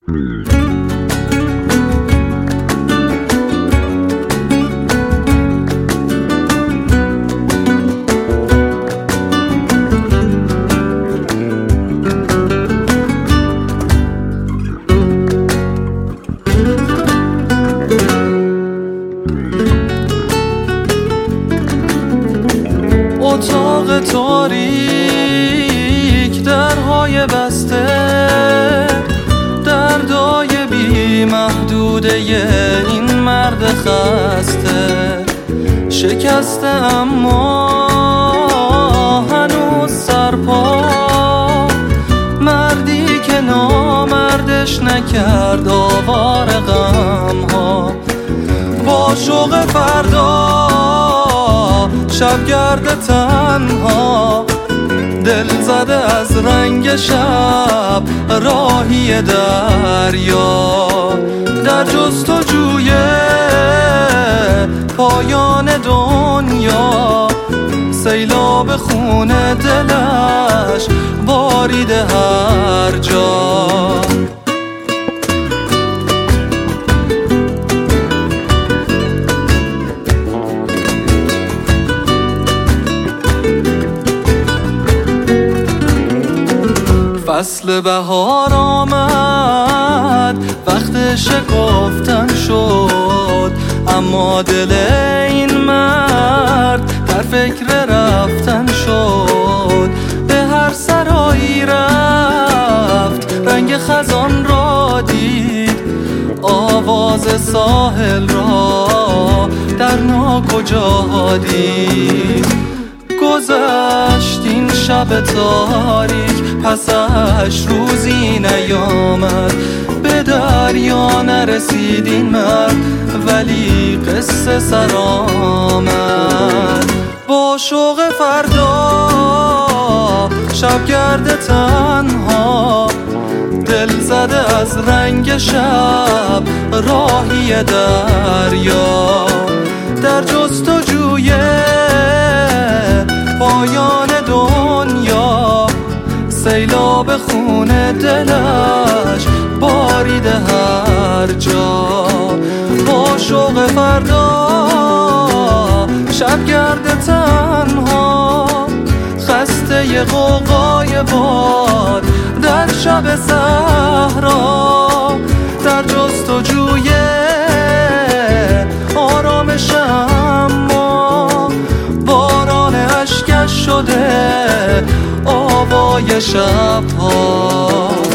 اتاق تاریک، درهای بسته، دردای بی محدوده این مرد خسته، شکسته اما هنوز سرپا، مردی که نامردش نکرد آوار غمها، با شوق فردا شبگرد تنها، دل زده از رنگ شب راهی دریا، در جستجوی پایان دنیا، سیلاب خون دلش باریده هر جا. فصل بهار آمد، وقت شکفتن شد، اما دل این مرد در فکر رفتن شد. به هر سرایی رفت، رنگ خزان را دید، آواز ساحل را در ناکجا دید. گذشت این شب تاریک، پسش روزی نیامد، به دریا نرسید این مرد، ولی قصه سر آمد. با شوق فردا شبگرد تنها، دل زده از رنگ شب راهی دریا، در جستجوی پایان دنیا، سیلاب خون دلش باریده هر جا. با شوق فردا شبگرد تنها، خسته غوغای باد در شب صحرا، در جستجوی آرامش، اما باران اشکش شده آوای شبها.